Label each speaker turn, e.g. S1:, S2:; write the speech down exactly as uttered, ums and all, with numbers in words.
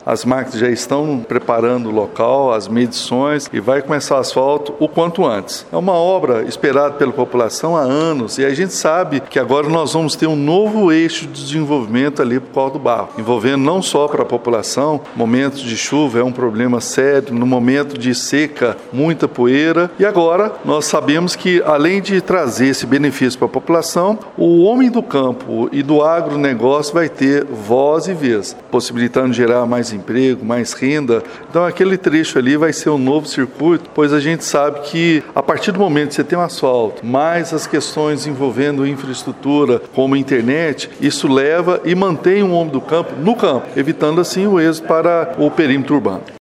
S1: as máquinas já estão preparando o local, as medições e vai começar o asfalto o quanto antes. É uma obra esperada pela população há anos e a gente sabe que agora nós vamos ter um novo eixo de desenvolvimento ali por causa do barro, envolvendo não só para a população, momentos de chuva é um problema sério, no momento de seca, muita poeira, e agora nós sabemos que além de trazer esse benefício para a população, o homem do campo e do agronegócio vai ter voz e vez, possibilitando gerar mais emprego, mais renda. Então aquele trecho ali vai ser um novo circuito, pois a gente sabe que a partir do momento que você tem um asfalto, mais as questões envolvendo infraestrutura, como internet, isso leva e mantém o homem do campo no campo, evitando assim o êxodo para o perímetro urbano.